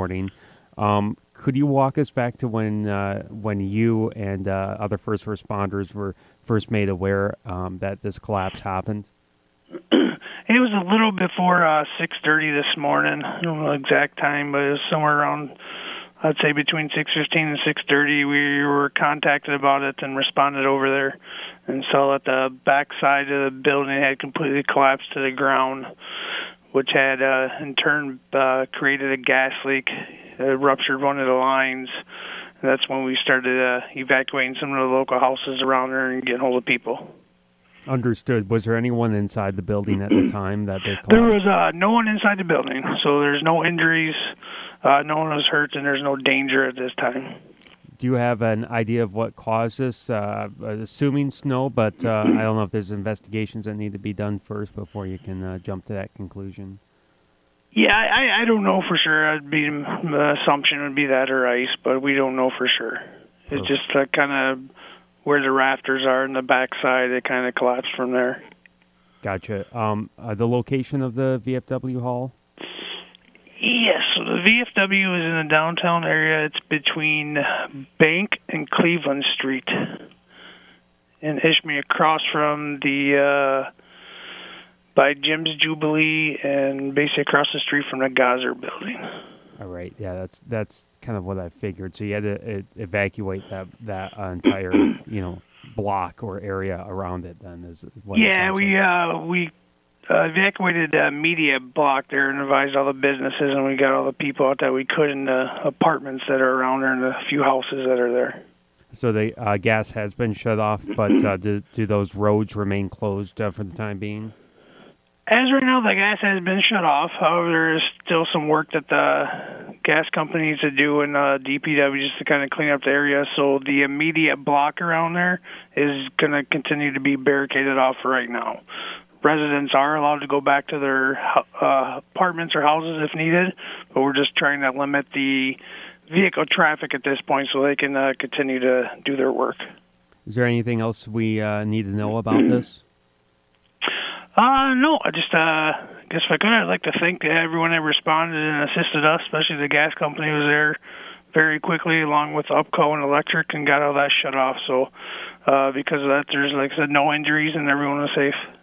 morning. Could you walk us back to when you and other first responders were first made aware that this collapse happened? It was a little before 6:30 this morning. I don't know the exact time, but it was somewhere around, I'd say between 6:15 and 6:30. We were contacted about it and responded over there and saw that the back side of the building had completely collapsed to the ground, which had in turn created a gas leak. It ruptured one of the lines. And that's when we started evacuating some of the local houses around there and getting hold of people. Understood. Was there anyone inside the building at the time that they collapsed? There was no one inside the building, so there's no injuries, no one was hurt, and there's no danger at this time. Do you have an idea of what caused this? Assuming snow, but I don't know if there's investigations that need to be done first before you can jump to that conclusion. Yeah, I don't know for sure. The assumption would be that or ice, but we don't know for sure. It's just kind of where the rafters are in the backside. It kind of collapsed from there. Gotcha. The location of the VFW hall? Yes, so the VFW is in the downtown area. It's between Bank and Cleveland Street in Ishmael, across from the by Jim's Jubilee, and basically across the street from the Gazer building. All right, yeah, that's kind of what I figured. So you had to evacuate that entire block or area around it. Then is what yeah, we evacuated the media block there and advised all the businesses, and we got all the people out that we could in the apartments that are around there and the few houses that are there. So the gas has been shut off, but do those roads remain closed for the time being? As right now, the gas has been shut off. However, there is still some work that the gas company needs to do and DPW just to kind of clean up the area. So the immediate block around there is going to continue to be barricaded off for right now. Residents are allowed to go back to their apartments or houses if needed, but we're just trying to limit the vehicle traffic at this point so they can continue to do their work. Is there anything else we need to know about this? No, I just guess if I could, I'd like to thank everyone that responded and assisted us, especially the gas company was there very quickly, along with UPCO and electric, and got all that shut off. So because of that, there's, like I said, no injuries and everyone was safe.